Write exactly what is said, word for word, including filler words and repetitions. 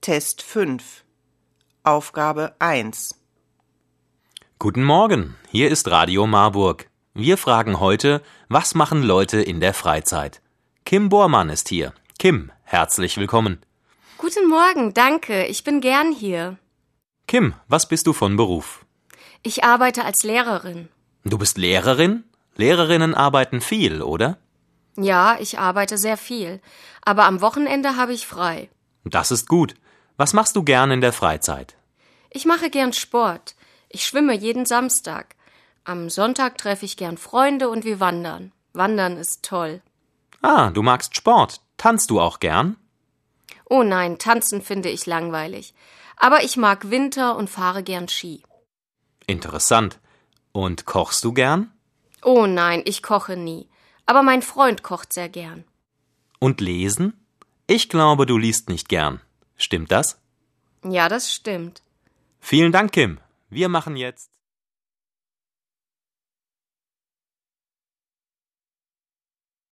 Test fünf. Aufgabe eins. Guten Morgen, hier ist Radio Marburg. Wir fragen heute, was machen Leute in der Freizeit? Kim Bormann ist hier. Kim, herzlich willkommen. Guten Morgen, danke, ich bin gern hier. Kim, was bist du von Beruf? Ich arbeite als Lehrerin. Du bist Lehrerin? Lehrerinnen arbeiten viel, oder? Ja, ich arbeite sehr viel, aber am Wochenende habe ich frei. Das ist gut. Was machst du gern in der Freizeit? Ich mache gern Sport. Ich schwimme jeden Samstag. Am Sonntag treffe ich gern Freunde und wir wandern. Wandern ist toll. Ah, du magst Sport. Tanzt du auch gern? Oh nein, tanzen finde ich langweilig. Aber ich mag Winter und fahre gern Ski. Interessant. Und kochst du gern? Oh nein, ich koche nie. Aber mein Freund kocht sehr gern. Und lesen? Ich glaube, du liest nicht gern. Stimmt das? Ja, das stimmt. Vielen Dank, Kim. Wir machen jetzt